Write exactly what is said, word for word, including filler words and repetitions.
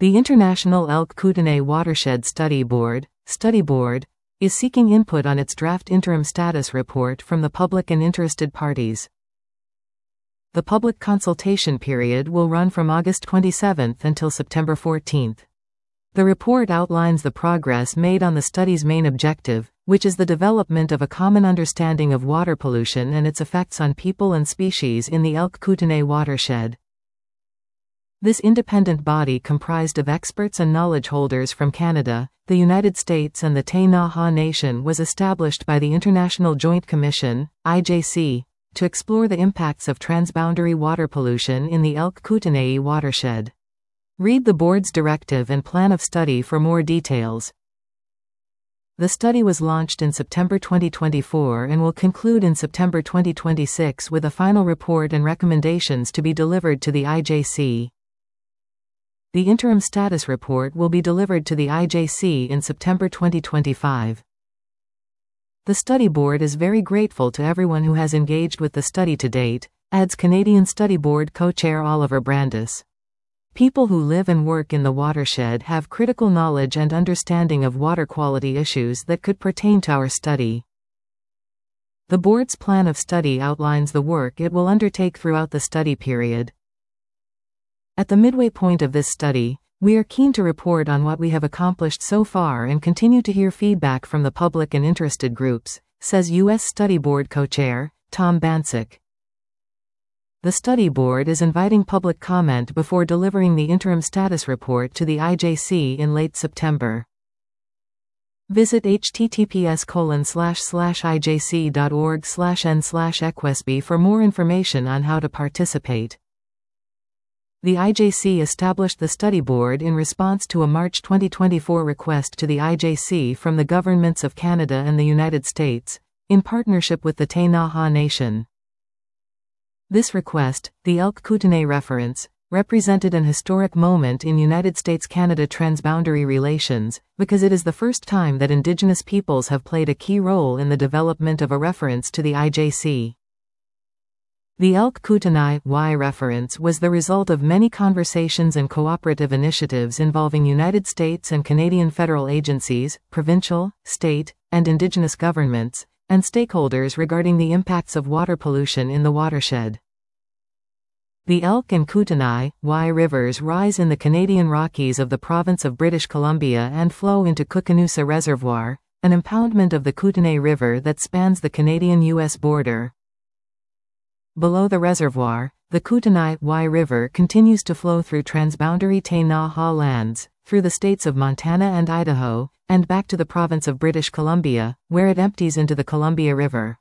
The International Elk Kootenay Watershed Study Board, Study Board, is seeking input on its draft interim status report from the public and interested parties. The public consultation period will run from August twenty-seventh until September fourteenth. The report outlines the progress made on the study's main objective, which is the development of a common understanding of water pollution and its effects on people and species in the Elk Kootenay watershed. This independent body, comprised of experts and knowledge holders from Canada, the United States and the Ktunaxa Nation, was established by the International Joint Commission, I J C, to explore the impacts of transboundary water pollution in the Elk Kootenay watershed. Read the board's directive and plan of study for more details. The study was launched in September twenty twenty-four and will conclude in September twenty twenty-six with a final report and recommendations to be delivered to the I J C. The interim status report will be delivered to the I J C in September twenty twenty-five. The study board is very grateful to everyone who has engaged with the study to date, adds Canadian Study Board co-chair Oliver Brandis. People who live and work in the watershed have critical knowledge and understanding of water quality issues that could pertain to our study. The board's plan of study outlines the work it will undertake throughout the study period. At the midway point of this study, we are keen to report on what we have accomplished so far and continue to hear feedback from the public and interested groups, says U S Study Board co-chair, Tom Bancik. The study board is inviting public comment before delivering the interim status report to the I J C in late September. Visit h t t p s colon slash slash i j c dot org slash n slash equesby for more information on how to participate. The I J C established the study board in response to a March twenty twenty-four request to the I J C from the governments of Canada and the United States, in partnership with the Ktunaxa Nation. This request, the Elk Kootenay reference, represented an historic moment in United States-Canada transboundary relations, because it is the first time that Indigenous peoples have played a key role in the development of a reference to the I J C. The Elk Kootenay Y reference was the result of many conversations and cooperative initiatives involving United States and Canadian federal agencies, provincial, state, and Indigenous governments, and stakeholders regarding the impacts of water pollution in the watershed. The Elk and Kootenay Y rivers rise in the Canadian Rockies of the province of British Columbia and flow into Koocanusa Reservoir, an impoundment of the Kootenay River that spans the Canadian-U S border. Below the reservoir, the Kootenay Y River continues to flow through transboundary Ktunaxa lands, through the states of Montana and Idaho, and back to the province of British Columbia, where it empties into the Columbia River.